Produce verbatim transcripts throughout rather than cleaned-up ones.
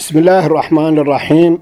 بسم الله الرحمن الرحيم.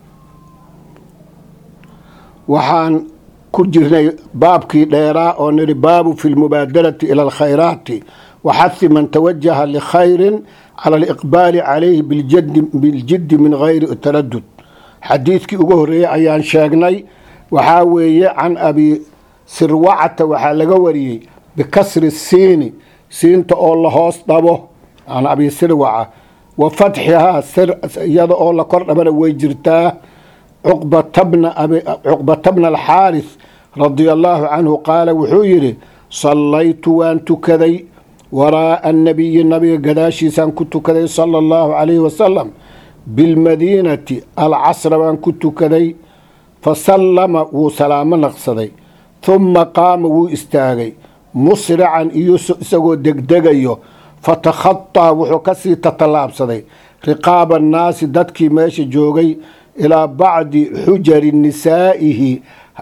وحان كجرني بابكي ديراء ونري باب في المبادرة إلى الخيرات وحث من توجه لخير على الإقبال عليه بالجد, بالجد من غير تردد. حديثك أقهري أيان شاقني وحاوي عن أبي سروعة وحالقوري بكسر السين سين تقول الله هاصطبه عن أبي سروعة وفتحها سر يضع الله قرب ويجرتاه عقبة بن أبي عقبة بن الحارث رضي الله عنه قال وحيري صليت وأنت كذي وراء النبي النبي قداشي سان كنت كذي صلى الله عليه وسلم بالمدينة العصر وأن كنت كذي فسلم وسلام نقصدي ثم قام واستاغي مسرعا يسقو دقدقيو فتخطى وحكسي تطلاب صدي رقاب الناس ددكي ماشي جوغي إلى بعض حجر نسائه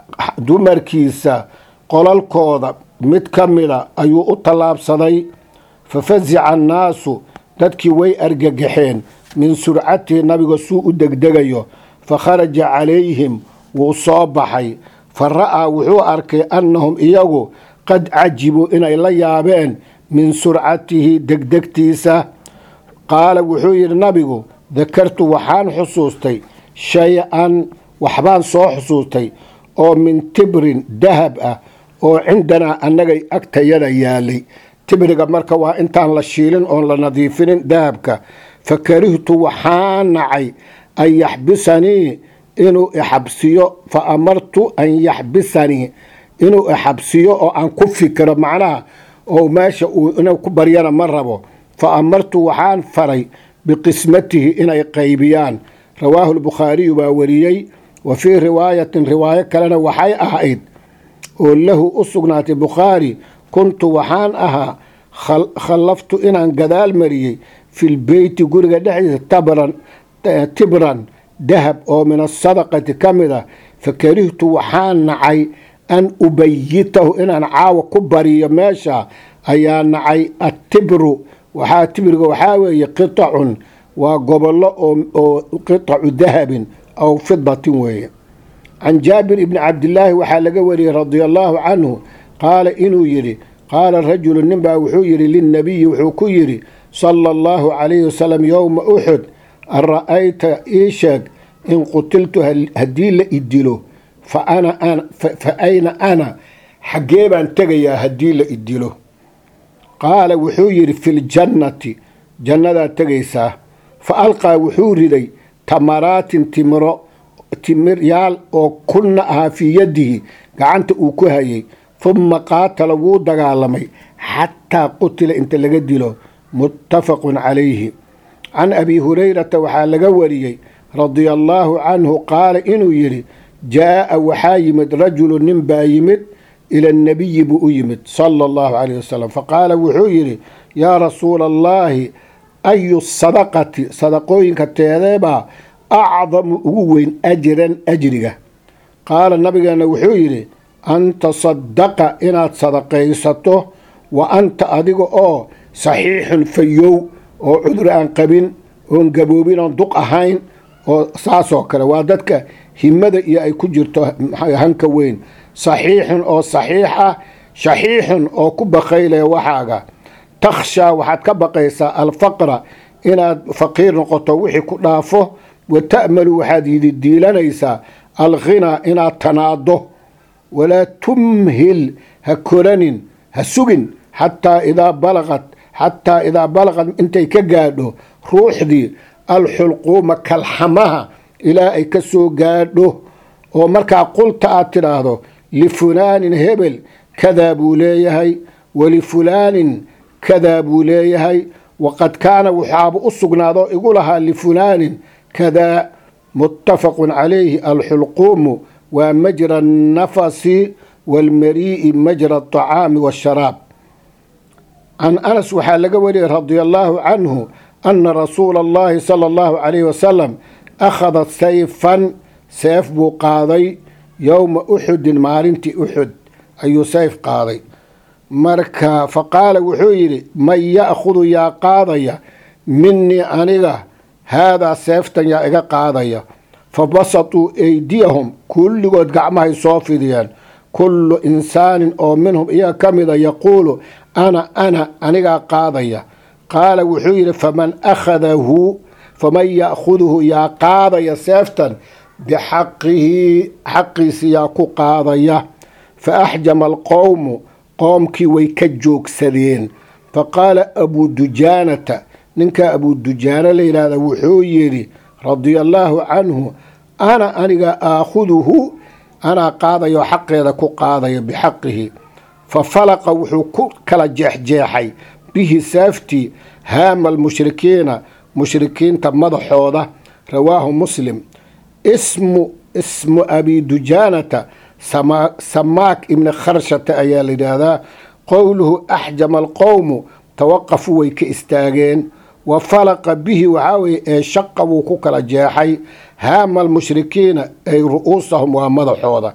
دمركيسا قلال كوضا متكملة أيو أطلاب صدي ففزع الناس ددكي وي أرققحين من سرعته نبي سوء دقدقيو فخرج عليهم وصابحي فرأى وحو أركي أنهم إياغو قد عجبوا إن إلا يابين من سرعته دقدقتيسا قال وحوير النبي ذكرت وحان حصوصتي شيئا وحبان صو حصوصتي او من تبر ذهب او عندنا أنك أكتيانا يالي تبرق مركا وإنتان لشيلين او لنظيفين ذهبك فكرهت وحان نعي أن يحبسني إنو إحبسيو فأمرت أن يحبسني إنو إحبسيو أو أن كفكر معناه أو ماشي إنو كبريانا مربو فأمرت وحان فري بقسمته إن قيبيان رواه البخاري ووريي وفي رواية رواية كلنا وحي أهيد وله أسقنات البخاري كنت وحان أها خل خلفت إن قدال مريي في البيت قرق دحيث تبرا تبرا ذهب أو من الصدقة كاملة فكرهت وحان نعي أن أبيته إن عاو كبري ماشا أيان نعي التبر وحا تبر وحاوي قطع وقبل أو قطع ذهب أو فضة وهي. عن جابر بن عبد الله وحالقوري رضي الله عنه قال إنو يري قال الرجل النبا وحيري للنبي وحكيري صلى الله عليه وسلم يوم أحد أن رأيت إيشك إن قتلت هديل إدلو فأنا أنا فأين أنا حقيبا تجي هديل إدلو قال وحير في الجنة جنة تجيسا فألقى وحوري لي تمرات تمر تمريال أو كنها في يده قعنت أوكهي ثم قاتل ودقالمي حتى قتل انت لقدله متفق عليه. عن أبي هريرة وحالقوري رضي الله عنه قال إنو يري جاء وحايمد رجل نمبايمد إلى النبي بؤيمد صلى الله عليه وسلم فقال وحيري يا رسول الله أي الصدقة صدقوين كتيريبا أعظم أوين أجرا أجرها قال النبي أنا وحيري أن تصدق إن صدقيسته وأنت أدق أو صحيح فيو أو عذر أنقبين ونقبوبين ونطق أهين وصاصو كلا وادتك همدا إيا أي كجرتو هنكوين صحيح أو صحيحة شحيح أو كب خيلة وحاجة تخشى وحد كبقيسا الفقر إن فقير نقطة وحي كنافه وتأمل وحد يديلانيسا الغنى إن تناضه ولا تمهل هكرن هسجن حتى إذا بلغت حتى إذا بلغت انت كجاده روح دي الحلقوم كالحمها إلى أي كسو جاده ومركا قلت أتراده لفلان هبل كذا بوليهي ولفلان كذا بوليهي وقد كان وحاب أصقناده يقولها لفلان كذا متفق عليه. الحلقوم ومجرى النفس والمريء مجرى الطعام والشراب. عن أنس وحالقوري رضي الله عنه أن رسول الله صلى الله عليه وسلم أخذ سيفا سيف بو قاضي يوم أحد مارنت أحد أي سيف قاضي مركا فقال وحيري من يأخذ يا قاضي مني أنيغا haadaa seeftan yaa iga qaadaya. fabasatuu eydiyahum kulligood gacmahay soo fidiyeen. kullu insaanin oo minhum iyaga ka mida yaquulu ana ana anigaa qaadaya. qaala wuxuu yidhi faman akhadahu faman ya'khuduhu yaa qaadaya seeftan bixaqihi xaqiisi yaa ku qaadaya. fa axjama alqowmu qoomkii way ka joogsadeen. faqaala abuu dujaanata ninkaa abuu dujaana la yidhaahda wuxuu yidhi radia allaahu canhu ana aniga aakhuduhu anaa qaadayo xaqeeda ku qaadaya bixaqihi. fa falaqa wuxuu ku kala jeexjeexay bihi seeftii haama almushrikiina mushrikiinta madaxooda. rawaahu muslim. ismu ismu abi dujaanata samaak ibni kharshata ayaa la yidhaahdaa. qowluhu axjama alqowmu tawaqafuu way ka istaageen. wa falaqa bihi waxaa weye ee shaqa wuu ku kala jeexay haama almushrikiina ay ru'uusahum waa madaxooda.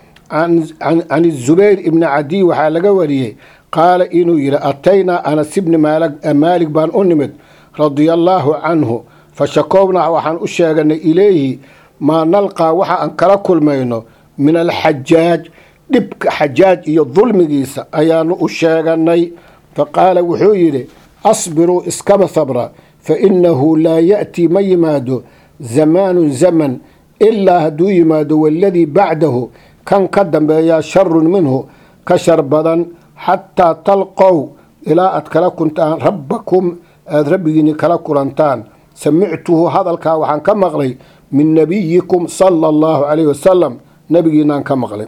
can zubayr ibni cadiy waxaa laga wariyey qaala inuu yidhi ataynaa anas ibni maalik baan u nimid radia allaahu canhu. fa shakownaa waxaan u sheeganay ilayhi maa nalqaa waxa aan kala kulmayno min alxajaaj dhibka xajaaj iyo dulmigiisa ayaanu u sheeganay. faqaala wuxuu yidhi asbiruu iskaba sabra fa innahu laa ya'tii ma yimaado zamaanun zaman ilaa hadduu yimaado waladii bacdahu kan ka dambeeyaa sharun minhu ka shar badan xataa talqow ilaa aad kala kuntaan rabbakum aada rabbigiinni kala kulantaan. samictuhu hadalkaa waxaan ka maqlay min nabiyikum sala allahu calayhi wasalam nabigiinaan ka maqlay.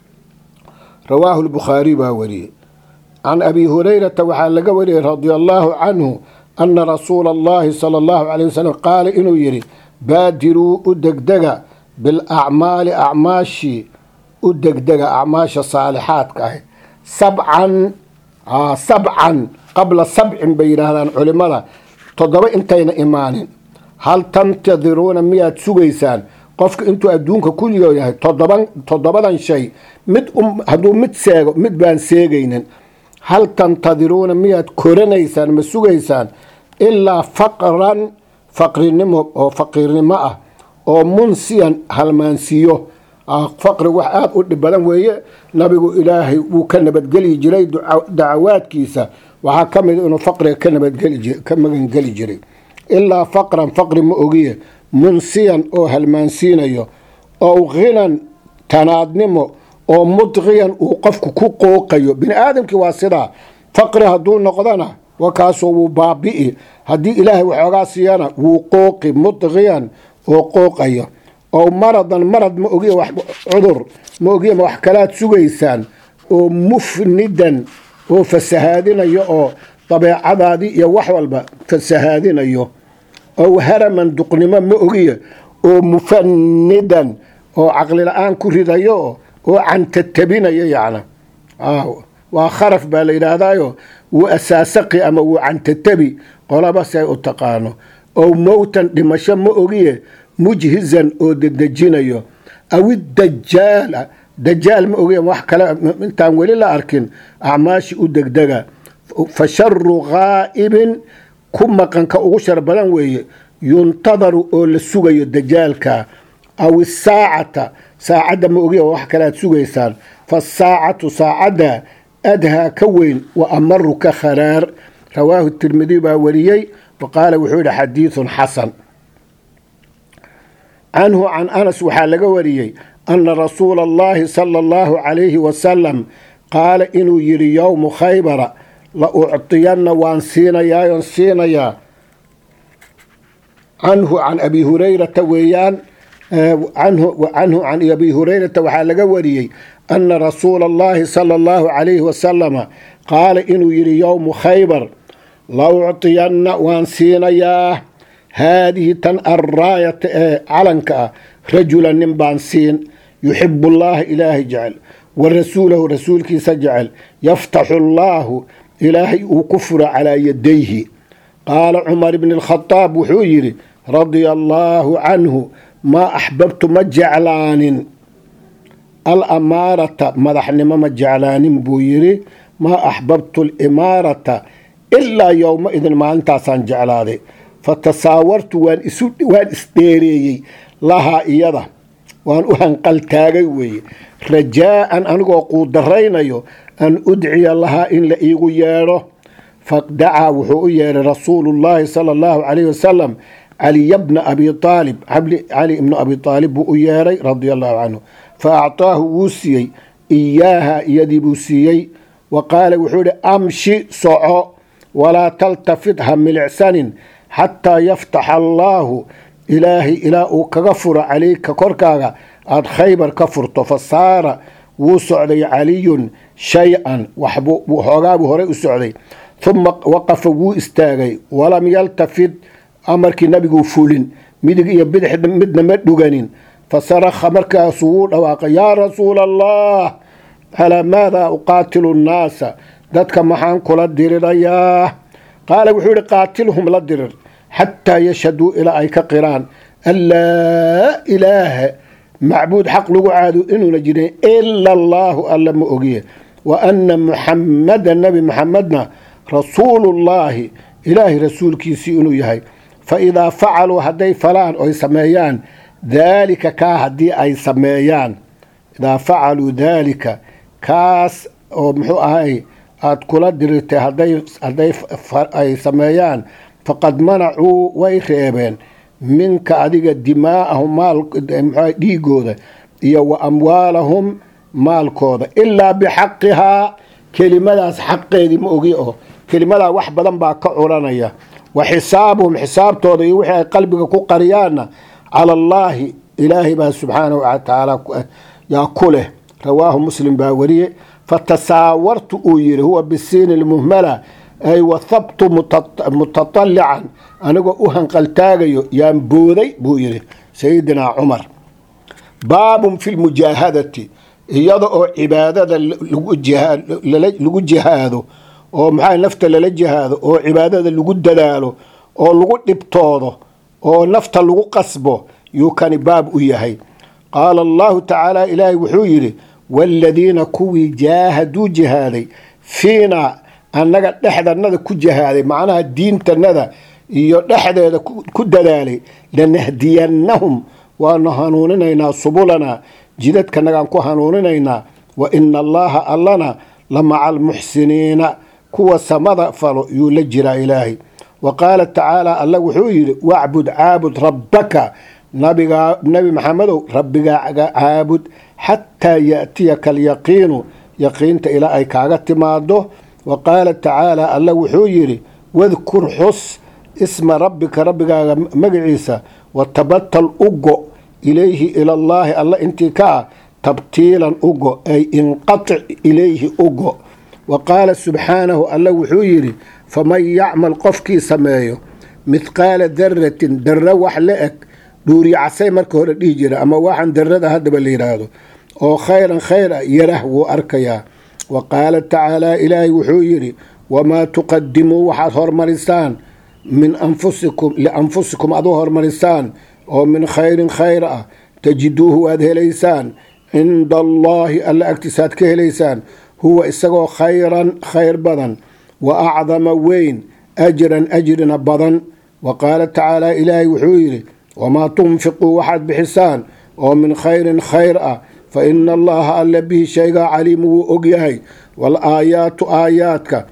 rawaahu lbukhaariy baa wariyey. can abi hurayrata waxaa laga wariyey radia allaahu canhu ana rasuula allahi sala allahu calayh wasalam qaala inuu yidhi baadiruu u degdega bilacmaali acmaashii u degdega acmaasha saalixaadka ah sabcan sabcan qabla sabcin bay yidhaahdaan culimmada toddoba intayna imaanin. hal tantadiruuna miyaad sugaysaan qofka intuu adduunka ku yahay toddoban toddobadan shay mid hadduu mid seego mid baan seegaynin. hal tantadiruuna miyaad koranaysaan ma sugaysaan ilaa faqran faqrinimo oo faqiirnimo ah oo munsiyan halmaansiiyo. faqri wax aada u dhib badan weeye. nabigu ilaahay wuu ka nabadgeli jiray dacawaadkiisa waxaa ka mid inuu faqriga ka nabadgeli ka magangeli jiray. ilaa faqran faqri ma ogiye munsiyan oo halmaansiinayo oo ghinan tanaadnimo oo mudqiyan uu qofku ku qooqayo. bini aadamkii waa sidaa. faqri hadduu noqdana wakaasoo wuu baabi'i. haddii ilaahay waxoogaa siiyana wuu qooqi mudqiyan oo qooqayo. oo maradan marad ma ogiye wax cudur ma ogiye wax kalaad sugaysaan oo mufnidan oo fasahaadinayo oo dabeecadaadii iyo wax walba fasahaadinayo. oo haraman duqnimo ma ogiye oo mufanidan oo caqli la-aan ku ridayo oo cantatabinayo. yacna waa kharaf baa la yidhaahdaayo wuu asaasaqi ama wuu cantatabi qolaba si ay u taqaano. oo mowtan dhimasho ma ogiye mujhizan oo dedejinayo. awiddajaala dajaal ma ogiye wax kale intaan weli la arkin acmaashi u degdega. fa sharu ghaa'ibin ku maqanka ugu shar badan weeye yuntadaru oo la sugayo dajaalka. aw isaacata saacadda ma ogiye wax kale aad sugaysaan. fasaacatu saacadda adhaa ka weyn wa amaru ka kharaar. rawaahu tirmidiy baa wariyey waqaala wuxuu yidhi xadiidun xasan. canhu can anas waxaa laga wariyey ana rasuula allahi sala allahu calayhi wasalam qaala inuu yidhi yowmu khaybara la uctiyanna waan siinayaayon siinayaa. canhu can abi hurayrata weeyaan. canhu can abi hurayrata waxaa laga wariyey ana rasuula allahi sala allahu calayhi wasalama qaala inuu yidhi yowmu khaybar la uctiyanna waan siinayaa haadihi tan arraayata ee calanka ah rajulan nin baan siin yuxibu llaha ilaahay jecel wa rasuulahu rasuulkiisa jecel yaftaxu allaahu ilaahay uu ku furo calaa yadayhi. qaala cumar bni alkhadaab wuxuu yidhi radia allaahu canhu maa axbabtu ma jeclaanin alamaarata madaxnimo ma jeclaanin buu yidhi. maa axbabtu alimaarata ilaa yowma idin maalintaasaan jeclaaday. fatasaawartu waan isu waan isdheereeyey lahaa iyada waan u hanqaltaagay weeye rajaa'an anigoo quudaraynayo an udciya lahaa in la iigu yeedho fadacaa wuxuu u yeedhay rasuulullaahi sala allahu calayhi wasalam caliya bna abi aalib cali ibnu abi aalib buu u yeedhay radia allahu canhu fa acطaahu wuu siiyey iyaaha iyadii buu siiyey wa qaala wuxuu ihi amshi soco walaa taltafit ha milicsanin xataa yaftaxa allaahu ilaahay ilaa uu kaga furo calayka korkaaga aada khaybar ka furto fa saara wuu socday caliyun shay-an waxbuu xoogaabuu horey u socday uma waqafa wuu istaagay walam yaltafit amarkii nabiguu fulin midig iyo bidix midna ma dhuganin fasarakha markaasuu wuu dhawaaqay yaa rasuula allah calaa maadaa uqaatilu nnaasa dadka maxaan kula dirirayaa qaala wuxuu yihi qaatilhum la dirir xataa yashhaduu ilaa ay ka qiraan an laa ilaaha macbuud xaq lagu caado inuuna jirin ila allaahu alla ma ogiye wa anna muxammadan nebi maxamedna rasuulullaahi ilaahay rasuulkiisii inuu yahay fa idaa facaluu hadday falaan oy sameeyaan daalika kaa haddii ay sameeyaan idaa facaluu daalika kaas oo muxuu ahay aada kula dirirtay hadday hadday ay sameeyaan faqad manacuu way reebeen minka adiga dimaa'ahum maal muxuu dhiigooda iyo wa amwaalahum maalkooda ilaa bixaqihaa kelimadaas xaqeedii ma ogi oo kelimadaa wax badan baa ka curanaya wa xisaabuhum xisaabtooda iyo wixii ay qalbiga ku qariyaanna cala allaahi ilaahay baa subxaanahu watacaala yaa ku leh rawaahu muslim baa wariye fatasaawartu uu yidhi huwa bisiini lmuhmala ay wahabtu mutaطalican anigoo u hanqaltaagayo yaan booday buu yidhi sayidinaa cumar baabun fi lmujaahadati iyada oo cibaadada lagu jihaado oo maxaa nafta lala jihaado oo cibaadada lagu dadaalo oo lagu dhibtoodo oo nafta lagu qasbo yuu kani baab u yahay qaala allahu tacaala ilaahay wuxuu yidhi waaladiina kuwii jaahaduu jihaaday fiinaa annaga dhexdanada ku jihaaday macnaha diintanada iyo dhexdeeda ku dadaalay lanahdiyannahum waanu hanuuninaynaa subulanaa jidadkanagaan ku hanuuninaynaa wa ina allaaha allana la maca almuxsiniina kuwa samada falo yuu la jiraa ilaahay wa qaala tacaala alla wuxuu yidhi wacbud caabud rabbaka nabigaa nebi maxamedow rabbigaaga caabud xataa ya'tiyaka alyaqiinu yaqiinta ilaa ay kaaga timaado wa qaala tacaala alla wuxuu yidhi wadkur xus isma rabbika rabbigaaga magaciisa watabatal ugo ilayhi ilallaahi alla intii ka ah tabtiilan ugo ay inqatic ilayhi ugo wa qaala subxaanahu alla wuxuu yidhi faman yacmal qofkii sameeyo mithqaala daratin darro wax la eg dhuuriyacasay marka hore dhihi jira ama waxaan darrada haddaba la yidhaahdo oo khayran khayr ah yarah wuu arkayaa wa qaala tacaalaa ilaahay wuxuu yidhi wamaa tuqadimuu waxaad hormarisaan min anfusikum lianfusikum aad u hormarisaan oo min khayrin khayr ah tajiduuhu waad helaysaan cinda allaahi alla agtiisaad ka helaysaan huwa isagoo khayran khayr badan wa acdama weyn ajran ajrina badan wa qaala tacaalaa ilaahay wuxuu yidhi wamaa tunfiquu waxaad bixisaan oo min khayrin khayr ah fa ina allaha alla bihi shaygaa caliimu wuu og yahay waalaayaatu aayaadka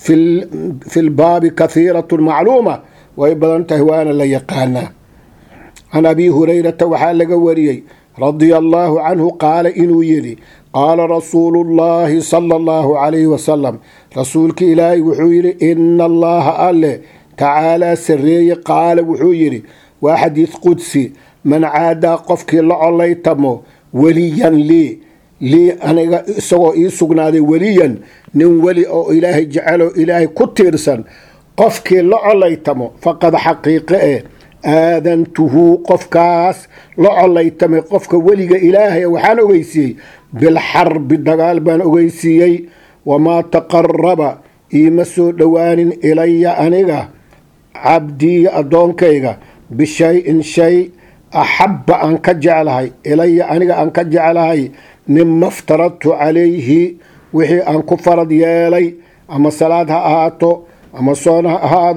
fi lbaabi kahiiratu macluuma way badan tahay waana la yaqaanaa can abi hurayrata waxaa laga wariyey radia allaahu canhu qaala inuu yidhi qaala rasuulu llaahi sala allahu calayhi wasalam rasuulki ilaahay wuxuu yidhi ina allaha alle tacaalaa sarreeye qaala wuxuu yidhi waa xadiid qudsi man caadaa qofkii la colaytamo weliyan lii lii aniga isagoo ii sugnaaday weliyan nin weli oo ilaahay jecelo ilaahay ku tiirsan qofkii la colaytamo faqad xaqiiqe eh aadantuhu qofkaas la colaytamay qofka weliga ilaahay waxaan ogeysiiyey bilxarbi dagaal baan ogeysiiyey wamaa taqaraba iima soo dhowaanin ilaya aniga cabdii addoonkayga bishay-in shay axabba aan ka jeclahay ilaya aniga aan ka jeclahay mima ftaradtu calayhi wixii aan ku farad yeelay ama salaad ha ahaato ama soon ha ahaado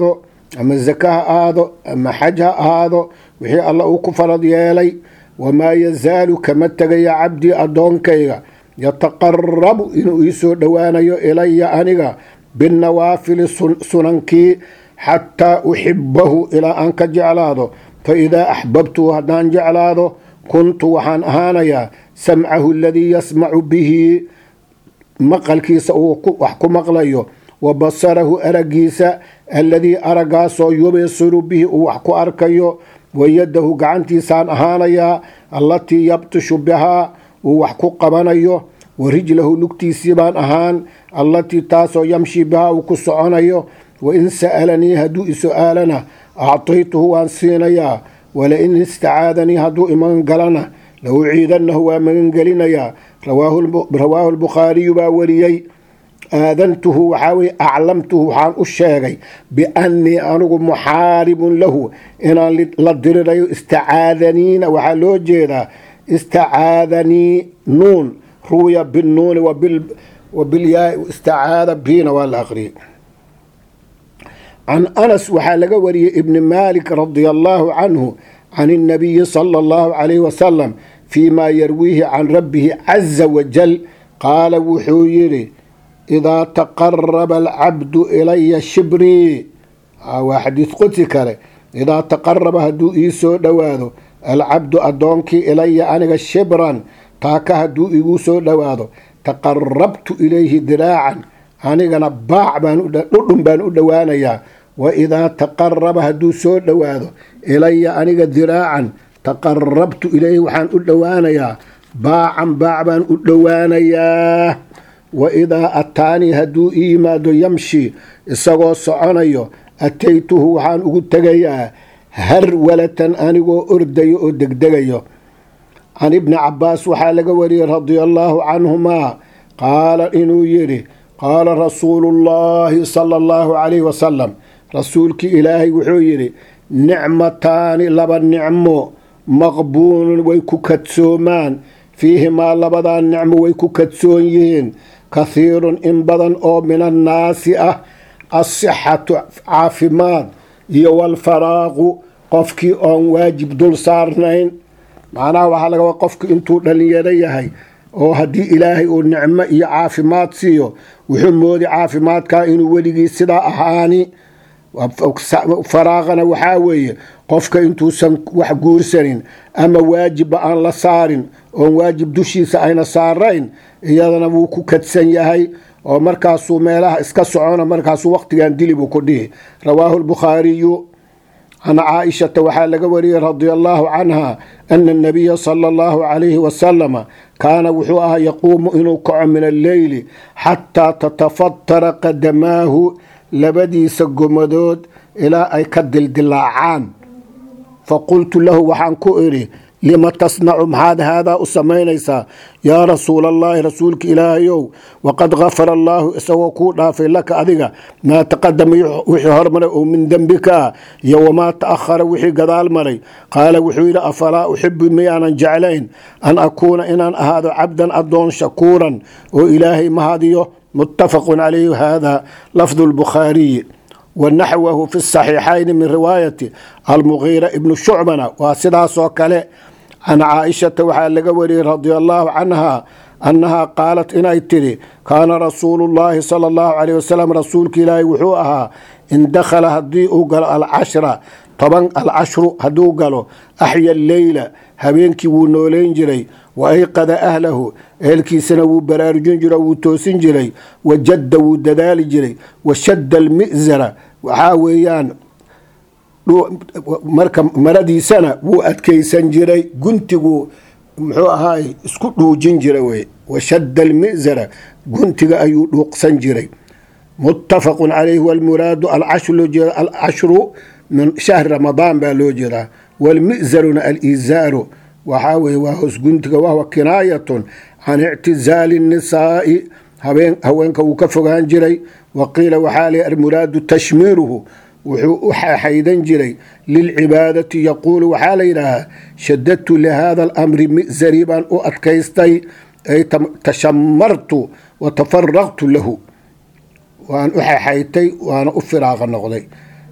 ama zaka ha ahaado ama xaj ha ahaado wixii alla uu ku farad yeelay. wamaa yazaalu kama tegaya cabdii addoonkayga yataqarabu inuu ii soo dhowaanayo ilaya aniga binnawaafili sunankii xataa uxibahu ilaa aan ka jeclaado. fa idaa axbabtuhu haddaan jeclaado kuntu waxaan ahaanayaa samcahu aladii yasmacu bihi maqalkiisa uu wax ku maqlayo, wa basarahu aragiisa alladii aragaasoo yubsiru bihi uu wax ku arkayo, wa yadahu gacantiisaan ahaanayaa allatii yabtishu bihaa uu wax ku qabanayo, wa rijlahu lugtiisii baan ahaan allatii taasoo yamshi bihaa uu ku soconayo. wain sa'alanii hadduu isu-aalana actaytuhu waan siinayaa, walain istacaadanii hadduu imagan galana la uciidannahu waa magangelinayaa. rawaahu lbukhaariyu baa wariyey. aadantuhu waxaa weye aclamtuhu waxaan u sheegay biannii anigu muxaaribun lahu inaan la dirirayo. istacaadaniina waxaa loo jeedaa istacaadanii nuun ruwiya binnuuni wabilyaa istacaada biina waa la aqriyey. can anas waxaa laga wariyey ibni maalik radia allaahu canhu can الnabiyi salى اllahu calayhi wasalam fii ma yarwiihi can rabbihi caza wajal qaala wuxuu yidhi idaa taqaraba alcabdu ilaya shibrii. waa xadiis qudsi kale. idaa taqaraba hadduu ii soo dhowaado alcabdu addoonkii ilaya aniga shibran taaka hadduu igu soo dhowaado taqarabtu ilayhi diraacan anigana baac baan dhudhun baan u dhowaanayaa. wa idaa taqaraba hadduu soo dhowaado ilaya aniga diraacan taqarabtu ilayhi waxaan u dhowaanayaa baacan baac baan u dhowaanayaa. wa idaa ataanii hadduu ii yimaado yamshi isagoo soconayo ataytuhu waxaan ugu tegayaa harwalatan anigoo ordayo oo degdegayo. can ibni cabaas waxaa laga wariyey radia allaahu canhumaa qaala inuu yidhi qaala rasuulu llaahi sala allahu calayhi wasalam rasuulkii ilaahay wuxuu yidhi nicmataani laba nicmo maqbuunun way ku kadsoomaan fiihimaa labadaa nicmo way ku kadsoon yihiin kahiirun in badan oo min annaasi ah asixatu caafimaad iyo walfaraaqu qofkii oon waajib dul saarnayn. macnaha waxaa laga wada qofku intuu dhallinyaro yahay oo haddii ilaahay uu nicmo iyo caafimaad siiyo wuxuu moodi caafimaadkaa inuu weligii sidaa ahaani. faraaqana waxaa weeye qofka intuusan wax guursanin ama waajibba aan la saarin oon waajib dushiisa ayna saarayn iyadana wuu ku kadsan yahay oo markaasuu meelaha iska socona markaasuu waqtigan dili buu ku dhihi. rawaahu lbukhaariyu. can caaishata waxaa laga wariyey radia allaahu canha ana annabiya sala allahu calayhi wasalama kaana wuxuu ahaa yaquumu inuu kaco min alleyli xataa tatafatara qadamaahu labadiisa gomadood ilaa ay ka dildilaacaan. faqultu lahu waxaan ku idhi lima tasnacu maxaad haadaa u samaynaysaa yaa rasuula allaahi rasuulka ilaahayow waqad gafara allaahu isagoo kuu dhaafay laka adiga maa taqadama wixii hormaray oo min dembika iyo wamaa ta'ahara wixii gadaal maray. qaala wuxuu yidhi afalaa uxibu miyaanan jeclayn an akuuna inaan ahaado cabdan addoon shakuuran oo ilaahay mahadiyo. muttafaqun calayhi hada lafdu lbukhaariyi wanaxwahu fi saxiixayni min riwaayati almugiira ibnu shucbana waa sidaasoo kale. can caaishata waxaa laga wariyey radia allaahu canha annahaa qaalat inay tidhi kaana rasuulu llaahi sala allahu calayh wasalam rasuulka ilaahay wuxuu ahaa in dakhala haddii uu galo alcashra toban alcashru hadduu galo axya alleyla habeenkii wuu nooleyn jiray, wa ayqada ahlahu ehelkiisana wuu baraarujin jiro wuu toosin jiray, wajadda wuu dadaali jiray, washadda almi'zara waxaa weeyaan marka maradiisana wuu adkaysan jiray, guntigu muxuu ahaay isku dhuujin jira wey. washadda almi'zara guntiga ayuu dhuuqsan jiray. muttafaqun calayhi. walmuraadu alcashru loo jeeda alcashru min shahri ramadaan baa loo jeedaa. walmi'zaruna alizaaru waxaa weye waa hoos guntiga wahwa kinaayatun can ictizaali الnisaa'i haweenka wuu ka fogaan jiray. waqiila waxaa leh almuraadu tashmiiruhu wuxuu u xaydan jiray lilcibaadati. yaquulu waxaa la yidhaahaa shadadtu lihada alamri mi'zari baan u adkaystay ay tashamartu wa tafaraqtu lahu waan u xayxaytay waana u firaaqa noqday.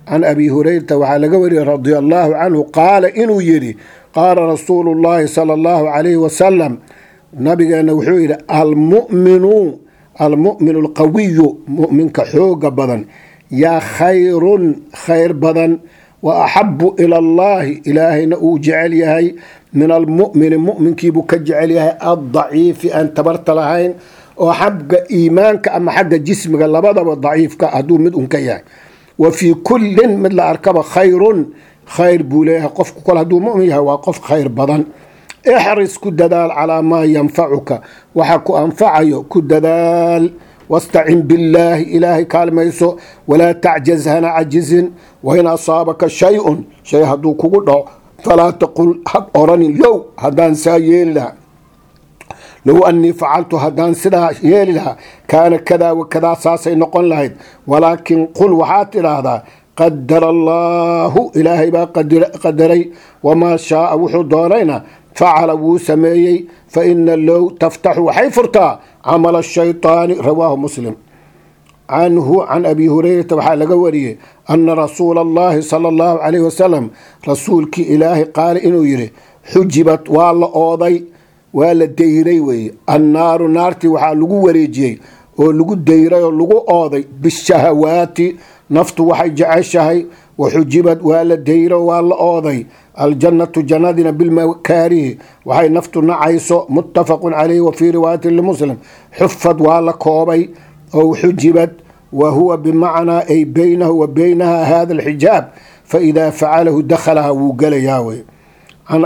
can abi hurayrata waxaa laga wariyey radia allaahu canhu qaala inuu yidhi qaala rasuulu llaahi sala allahu calayhi wasalam nabigeena wuxuu yidhi almuminu almu'minu alqawiyu mu'minka xooga badan yaa khayrun khayr badan wa axabu ila allaahi ilaahayna uu jecel yahay min almu'mini mu'minkiibuu ka jecel yahay addaciifi aan tabarta lahayn oo xagga iimaanka ama xagga jismiga labadaba daciifka hadduu mid un ka yahay wa fii kullin mid la arkaba khayrun khayr buu leeyahay qofku kol hadduu mu'min yahay waa qof khayr badan ixris ku dadaal calaa maa yanfacuka waxa ku anfacayo ku dadaal wastacin billaahi ilaahay kaalmayso walaa tacjaz hana cajizin wain asaabaka shay-un shay hadduu kugu dhaco falaa taqul had oranin low haddaan saa yeeli lahaa low annii facaltu haddaan sidaa yeeli lahaa kaana kadaa wakadaa saasay noqon lahayd walaakin qul waxaad tidhaahdaa qadara allaahu ilaahay baa qadaray wamaa shaaa wuxuu doonayna facala wuu sameeyey faina low taftaxu waxay furtaa camala shayطaani rawaahu muslim canhu can abi hurayrata waxaa laga wariyey ana rasuula allahi sala allahu calayh wasalam rasuulkii ilaahay qaala inuu yidhi xujibat waa la ooday waa la dayray weeye annaaru naartii waxaa lagu wareejiyey oo lagu dayray oo lagu ooday bishahawaati naftu waxay jeceshahay waxujibad waa la dayro waa la ooday aljannatu jannadina bilmakaarihi waxay naftu nacayso muttafaqun calayhi wa fii riwaayatin limuslim xufad waa la koobay ow xujibad wa huwa bimacnaa ay baynahu wa baynaha hada alxijaab faidaa facalahu dakhalaha wuu gelayaa wey can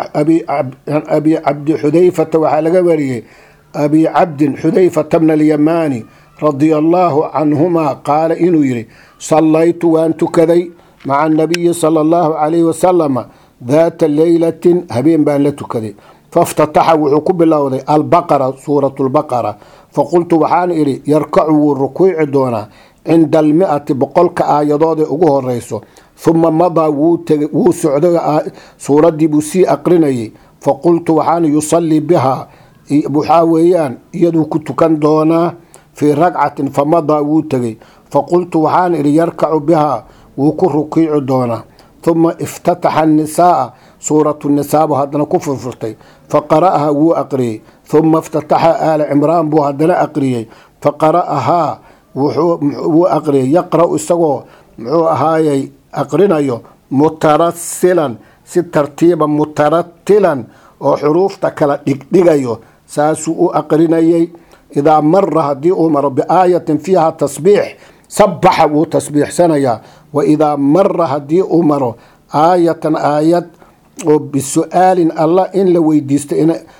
abi cabdi xudayfata waxaa laga wariyey abi cabdin xudayfata bna alyamaani radia allaahu canhumaa qaala inuu yidhi sallaytu waan tukaday maca anabiyi sala allahu calayhi wasalama daata leylatin habeen baan la tukaday faiftataxa wuxuu ku bilowday albaqara suuratu lbaqara faqultu waxaan idhi yarkacu wuu rukuuci doonaa cinda almi'ati boqolka aayadoodee ugu horeyso huma madaa wuu socday suuraddii buu sii aqrinayay faqultu waxaan yusallii bihaa waxaa weeyaan iyaduu ku tukan doonaa fii ragcatin famadaa wuu tegey faqultu waxaan idhi yarkacu bihaa wuu ku rukiici doonaa huma iftataxa annisaaa suuratu nisaabu haddana ku furfurtay faqara'aha wuu aqriyey huma iftataxa aala cimraan buu haddana aqriyey faqara'ahaa wuu aqriyey yaqra'u isagoo muxuu ahaayey aqrinayo mutarasilan si tartiiba mutaratilan oo xuruufta kala dhigdhigayo saasuu u aqrinayay idaa mara haddii uu maro biaayatin fiiha tasbiix sabaxa wuu tasbiixsanayaa wa idaa mara haddii uu maro aayatan aayad oo bisu-aalin allah in la weydiisto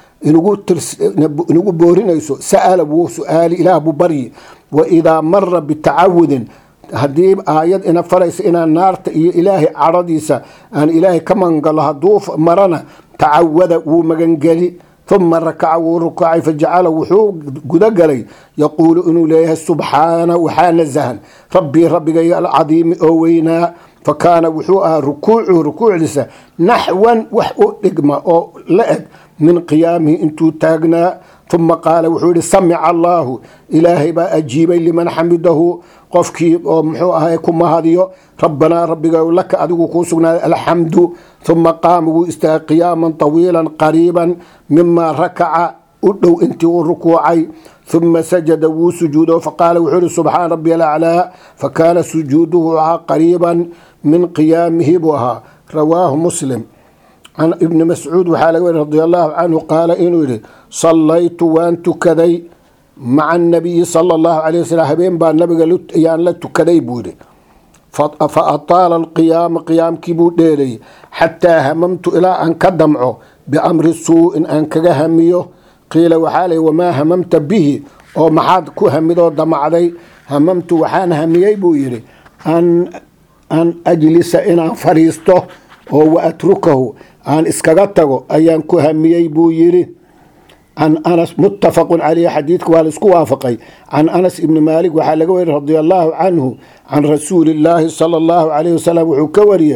inugu boorinayso sa'ala wuu su-aali ilaah buu baryi wa idaa mara bitacawudin haddii aayad ina faraysa inaan naarta iyo ilaahay cadhadiisa aan ilaahay ka magangalo hadduu marana tacawada wuu magangeli uma rakaca wuu rukuucay fajacala wuxuu gudagalay yaquulu inuu leeyahay subxaana waxaa nasahan rabbii rabbigay alcadiimi oo weynaa fakaana wuxuu ahaa rukuucuhu rukuucdiisa naxwan wax u dhigma oo la eg min qiyaamihi intuu taagnaa uma qaala wuxuu yihi samica allaahu ilaahay baa ajiibay liman xamidahu qofkii oo muxuu ahay ku mahadiyo rabbanaa rabbiga laka adigu kuu sugnaaday alxamdu uma qaama wuu istaagay qiyaaman طawiilan qariiban mimaa rakaca u dhow intii uu rukuucay uma sajada wuu sujuudo faqaala wuxuu yihi subxaana rabbi alaclaa fakaana sujuuduhu ahaa qariiban min qiyaamihi buu ahaa rawaahu muslim can ibni mascuud waxaa laga wari radi allahu canhu qaala inuu yihi sallaytu waan tukaday maca anabiyi sala allahu calay wasalam habeen baa nabiga ayaan la tukaday buu yihi fa ataala alqiyaama qiyaamkii buu dheelayay xataa hamamtu ilaa aan ka damco biamri suu-in aan kaga hamiyo qiila waxaa lay wamaa hamamta bihi oo maxaad ku hamidoo damacday hamamtu waxaan hamiyey buu yidhi an ajlisa inaan fadhiisto oo wa atrukahu aan iskaga tago ayaan ku hamiyey buu yidhi can anas muttafaqun caleyh xadiidka waa la isku waafaqay can anas ibni maalik waxaa laga wariyey radia allaahu canhu can rasuuli illaahi sala allahu calayh wasalam wuxuu ka wariyey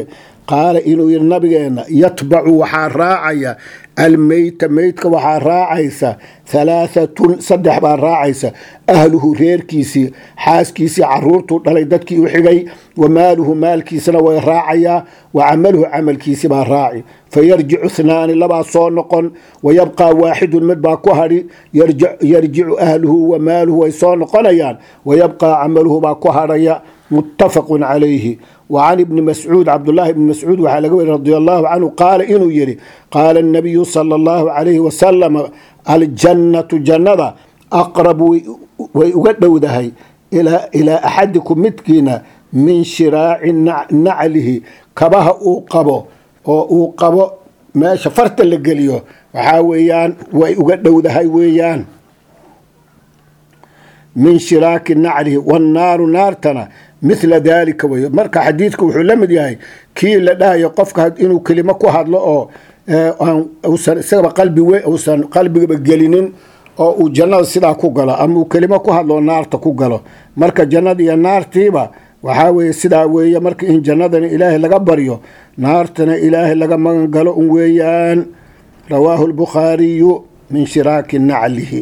qaala inuu yidhi nabigeena yatbacu waxaa raacaya almeyta meydka waxaa raacaysa halaaatun saddex baa raacaysa ahluhu reerkiisii xaaskiisii caruurtuu dhalay dadkii u xigay wa maaluhu maalkiisana way raacayaa wa camaluhu camalkiisi baa raaci fayarjicu hnaani labaa soo noqon wayabqaa waaxidun mid baa ku hadhi yarjicu ahluhu wa maaluhu way soo noqonayaan wayabqaa camaluhu baa ku hadhaya muttafaqun calayhi. وعن ابن مسعود عبد الله بن مسعود وحلقه رضي الله عنه قال إنه يري قال النبي صلى الله عليه وسلم الجنة جنة أقرب ويقدو ذهي إلى إلى أحدكم متكينا من شراع نعله كبه أوقبه أوقبه ما شفرت اللي قليه وحاويان ويقدو ذهي ويان من شراك نعله والنار نارتنا مثل ذلك وي marka xadiidku wuxuu la mid yahay kii la dhahayo qofka inuu kelimo ku hadlo oo uusan isaga qalbi weyn uusan qalbiga gelinin oo uu jannada sidaa ku galo ama uu kelimo ku hadlo naarta ku galo marka jannada iyo naartiiba waxa weeye sidaa weeye marka in jannadana ilaahay laga baryo naartana ilaahay laga magan galo un weeyaan rawaahu al-Bukhari min shiraaki naclihi.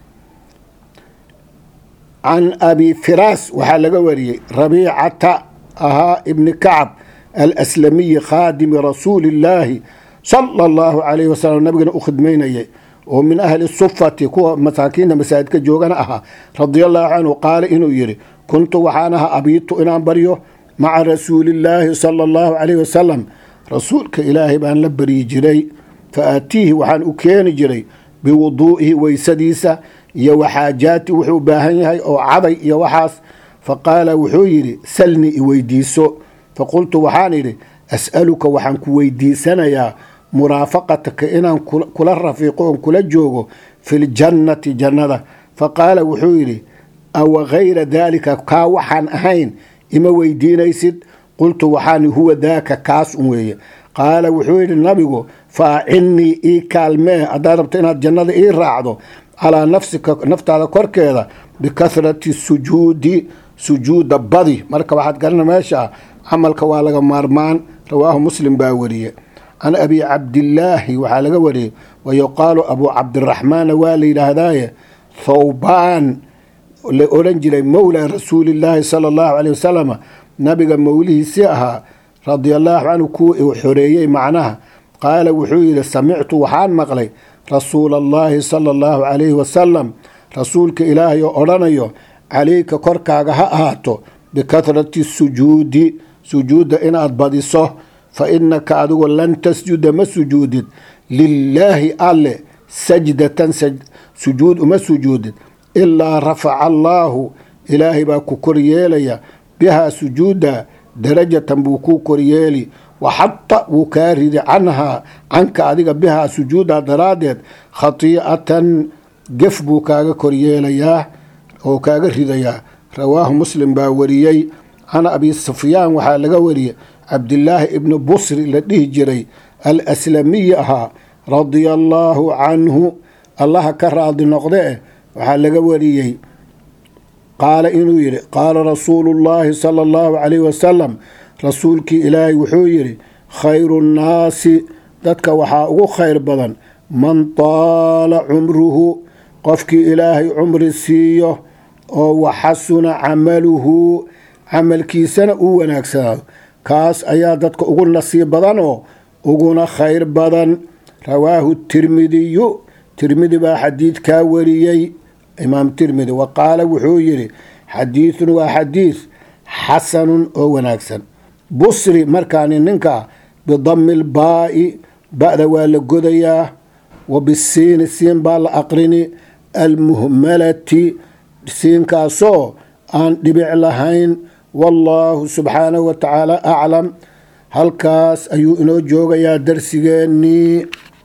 عن أبي فراس وحلق وري ربيعة أها ابن كعب الأسلمي خادم رسول الله صلى الله عليه وسلم نبينا أخذ ميني ومن أهل الصفة كو مساكين مساجد جوغنا أها رضي الله عنه قال إنه يري كنت وحانها أبيت إنام بريو مع رسول الله صلى الله عليه وسلم رسولك إلهي بأن لبري جري فأتيه وحان أكين جري بوضوئه ويسديسه iyo waxaajaati wuxuu baahan yahay oo caday iyo waxaas faqaala wuxuu yidhi salni iweydiiso faqultu waxaan idhi as'aluka waxaan ku weydiisanayaa muraafaqataka inaan kula rafiiqo oon kula joogo filjannati jannada faqaala wuxuu yidhi awa gayra daalika kaa waxaan ahayn ima weydiinaysid qultu waxaan huwa daaka kaas un weeye qaala wuxuu yidhi nabigu faacinnii ii kaalmee haddaad rabto inaad jannada ii raacdo على نفسك نفتها كركيدا بكثرة السجود سجود بدي مركب واحد قالنا ماشي عمل كوالغ مارمان رواه مسلم باوريه. عن أبي عبد الله وحالغ وريه ويقال أبو عبد الرحمن والي هدايا ثوبان لأورنجل مولى رسول الله صلى الله عليه وسلم نبي موليه سيئها رضي الله عنه كوئي وحريي معناها قال وحويل سمعت وحان مقلي رسول الله صلى الله عليه وسلم رسولك إلهي أرانيو عليك كركاغ هاتو بكثرة السجود سجود إن أدباديسه فإنك أدو لن تسجد ما سجود لله ألا سجدة سجد سجود ما سجود إلا رفع الله إلهي باكو كريالي بها سجودا درجة بوكو كريالي وحتى وكارد عنها عنك أديك بها سجودا درادت خطيئة قف بوكاغ كريالي أو كاغ رديا. رواه مسلم باوريي. أنا أبي سفيان وحالق وري عبد الله ابن بصر الذي جري الأسلمية رضي الله عنه الله كراد النقضاء وحالق وريي قال إنه يري قال رسول الله صلى الله عليه وسلم رسولك إلهي وحويري خير الناس ذاتك وحاء خير بدن من طال عمره قفك إلهي عمر السيو وحسن عمله عمل كيسان ونكسا كاس أيادتك أقول نصيب بدن أقول خير بدن. رواه الترمذي ترمذي بحديث كاوريي إمام الترمذي وقال وحويري حديث وحديث حسن ونكسا. بصري مركان ننكا بضم الباء بعد والقضية وبالسين السين بالأقرن المهملة سين كاسو أن دبع لهين والله سبحانه وتعالى أعلم. هل كاس أيو إنو جوغا يا درسيني